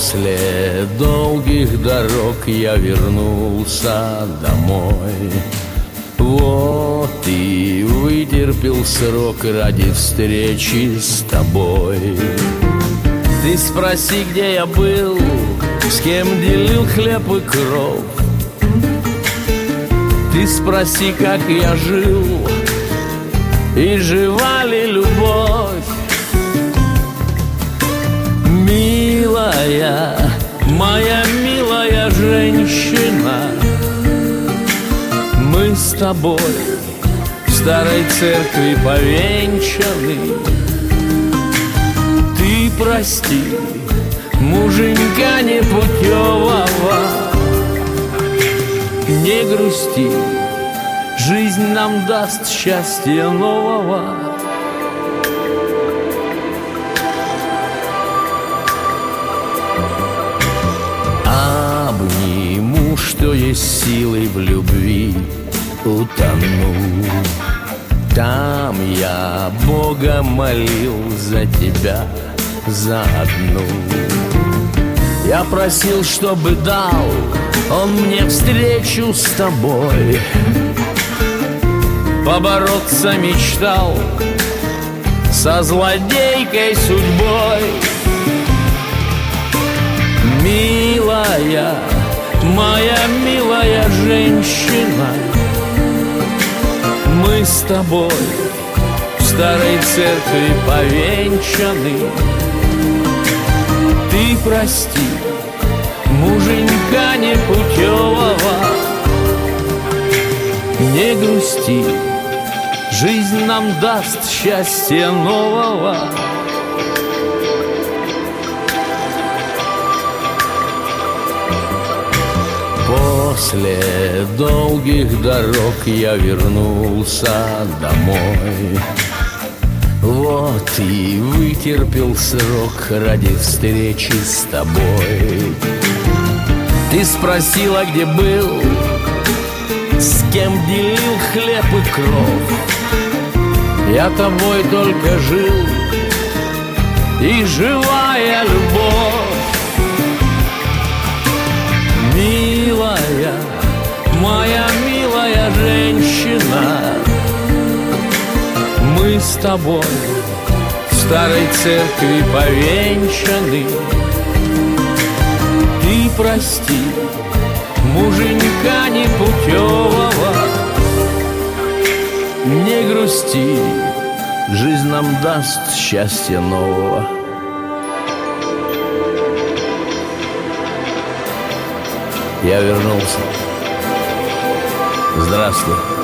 После долгих дорог я вернулся домой. Вот и вытерпел срок ради встречи с тобой. Ты спроси, где я был, с кем делил хлеб и кровь. Ты спроси, как я жил, и жива ли любовь. Милая, моя милая женщина, мы с тобой в старой церкви повенчаны. Ты прости, муженька непутевого, не грусти, жизнь нам даст счастья нового. Обниму, что есть силы в любви, утону. Там я Бога молил за тебя, за одну. Я просил, чтобы дал Он мне встречу с тобой. Побороться мечтал со злодейкой судьбой. Милая, моя милая женщина, мы с тобой в старой церкви повенчаны. Ты прости, муженька непутевого, не грусти, жизнь нам даст счастья нового. После долгих дорог я вернулся домой. Вот и вытерпел срок ради встречи с тобой. Ты спросила, где был, с кем делил хлеб и кровь. Я тобой только жил, и живая любовь. Милая, моя милая женщина, мы с тобой в старой церкви повенчаны. Ты прости, муженька непутевого, не грусти, жизнь нам даст счастья нового. Я вернулся. Здравствуй.